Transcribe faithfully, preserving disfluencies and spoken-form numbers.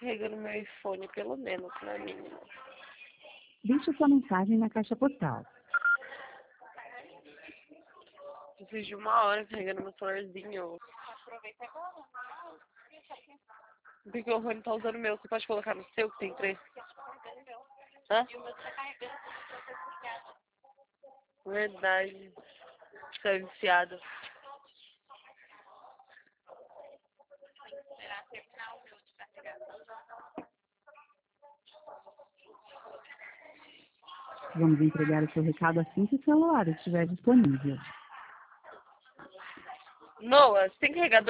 carregando meu iPhone, pelo menos, né, menina? Deixe sua mensagem na caixa postal. Preciso de uma hora carregando meu celularzinho. Porque o Rony tá usando o meu. Você pode colocar no seu, que tem três? Hã? Verdade. Você é viciada. Vamos entregar o seu recado assim que o celular estiver disponível. Noah, você tem carregador?